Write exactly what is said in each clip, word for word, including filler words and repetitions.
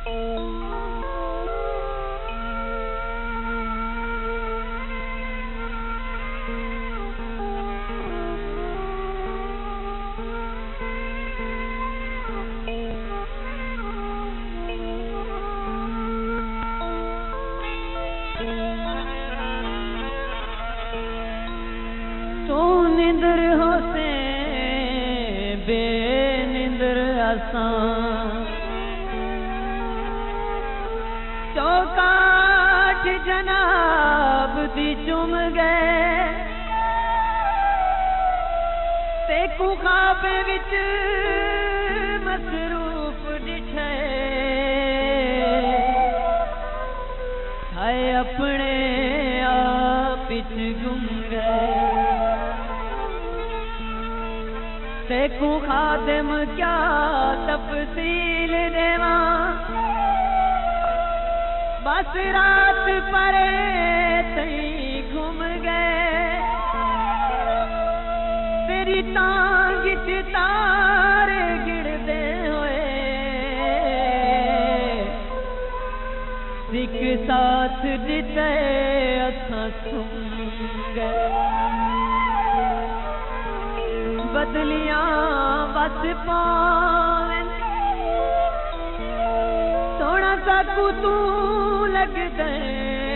तो निंदर हो से बेनिंदर आसान चौकाठ जनाब दी चुम गए ते कुखाब विच मसरूफ डिठे हाय अपने आप विच गुम गए देखू खादिम क्या तफसील देवा बस रात परे तई घूम गए तेरी टांग तारे गिरदे होए सिख साथ दिते असां सुम गए बदलियां बस पावन सोना साकू तू लग गए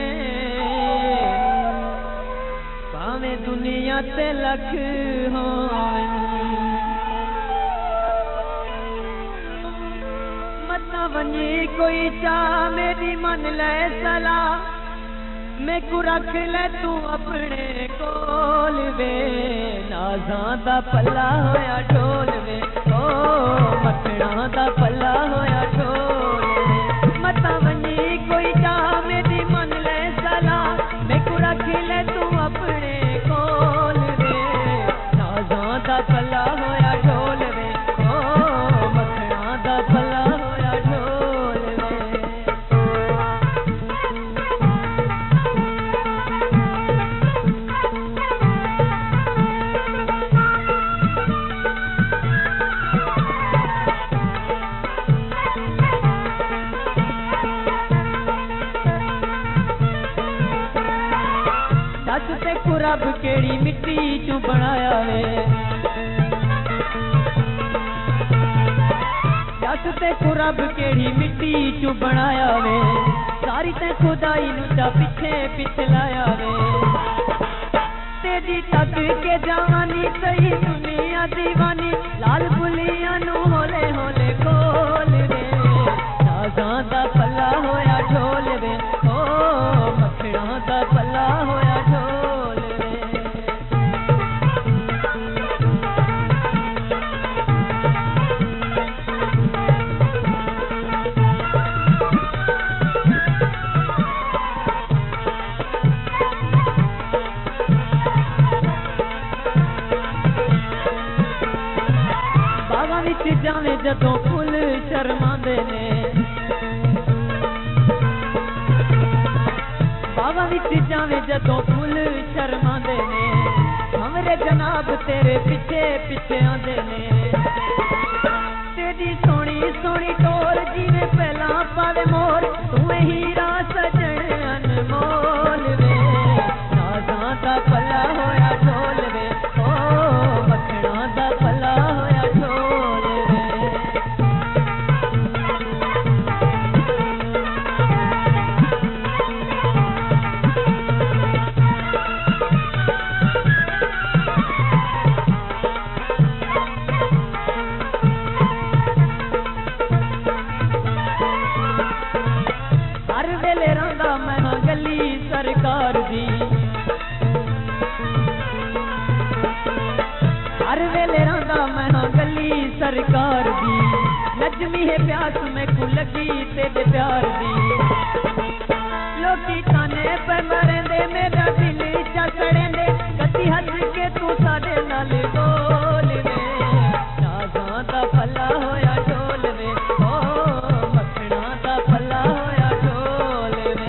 भावे दुनिया ते लख हो मता वनी कोई चा मेरी मन ले सला मैं को रख ले तू अपने कोल वे नाज़ां दा पल्ला होया ढोल वे ओ मखना दा पल्ला होया ढोल वे मता वनी कोई जा मेरी मन ले सला मैं को रख ले तू अपने कोल वे नाज़ां दा पल्ला होया ढोल वे ओ मखना दा पल्ला होया ढोल वे रब केड़ी मिट्टी चू बनाया वे दस ते को रब केड़ी मिट्टी चू बनाया वे सारी ते खुदाई नू चा पिछे पिछ लाया वे तेरी तक के जवानी सही दुनिया दीवानी लाल बुलियां नू होले होले खोल वे नाज़ां दा पल्ला होया ढोल वे ओ मखना दा पल्ला होया ढोल जाने जदों फुल शर्मांदे ने बावा विच जाने जदों फुल शर्मांदे ने हमरे जनाब तेरे पीछे पीछे आंदे ने तेरी सोनी सोनी टोर जिवें पहला पावे मोर तू हीरा सजन अनमोल वे नाज़ां दा पल्ला होया ढोल वे ओ मखना दा पल्ला होया ढोल सरकार दी हर वेले रंदा मैं गली सरकार दी नजमी है प्यास में को लगी तेरे प्यार दी लोकी ताने पे मरेंदे मेरा दिल चा सड़ेंदे कदी हंस के तू साडे नाल बोल वे नाज़ां दा पल्ला होया ढोल वे ओ मखना दा पल्ला होया ढोल वे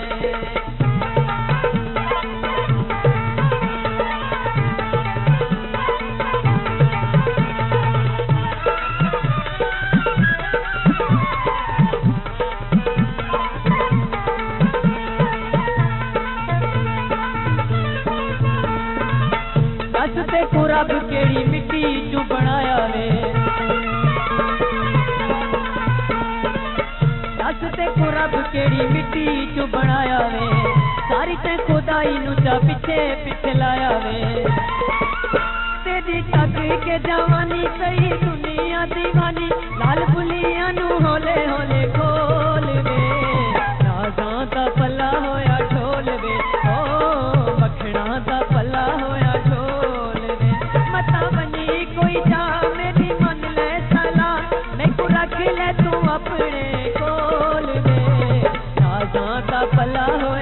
मैनू रब केड़ी मिट्टी चू बनाया वे सारी ते खुदाई नू चा पिछे पिछे लाया वे तेरी तक के जवानी सही दुनिया दीवानी लाल बुलिया नू होले होले खोल वे नाज़ां दा पला होया ढोल वे ओ मखना दा पला होया ढोल वे मता बनी कोई जा मेरी मन ले सला मैनू रख ले तू अपने कोल वे नाज़ां दा पला होया